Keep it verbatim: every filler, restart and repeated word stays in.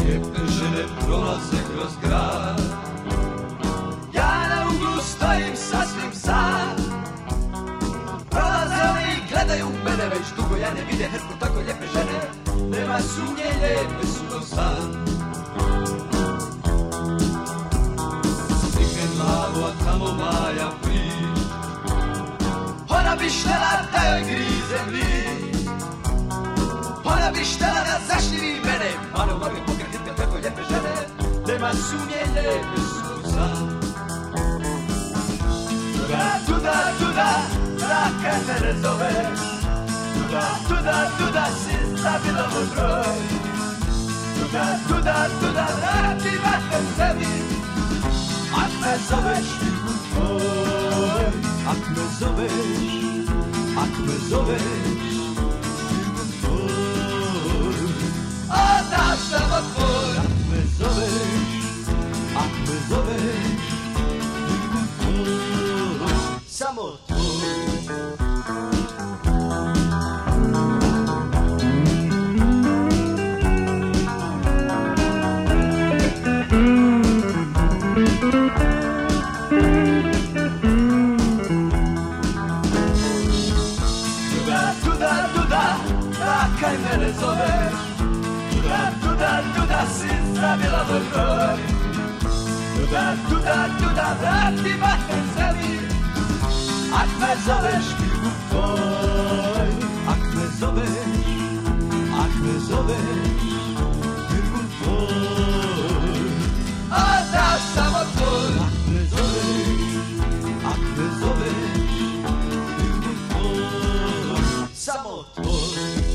Lijepe žene prolaze kroz grad, ja na uglu stojim sasvim sam. Prolaze oni i gledaju mene, već dugo ja ne vide hrpu tako lijepe žene. Nema sumnje, lijepe su do sad. Stigne glavu, a tamo Maja priš, ona bi štela da joj grizem list. Ona bi štela da zaštivi mene, malo noge pokretite tako lijepe žene. Nema sumnje, lijepe su do sad. Tuda, tuda, tuda, traka mene zove. Tuda, tuda, tuda, si zabila moj broj. Tuda, tuda, tuda, vrati vatem sebi. Ak me zoveš, ljubim tvoj. Ak me zoveš, ak me zoveš, ljubim tvoj. Odaš samo tvoj. Ak me zoveš, ak me zoveš, ljubim tvoj. Samo tvoj. Kaj mene zoveš, tuda, tuda, tuda, si zabila moj broj. Tuda, tuda, tuda, vrati vatem sebi. Ak me zoveš, ljubim tvoj. Ak me zoveš, ak me zoveš, ljubim tvoj. Odaš samo tvoj. Ak me zoveš, ak me zoveš, ljubim tvoj. Samo tvoj.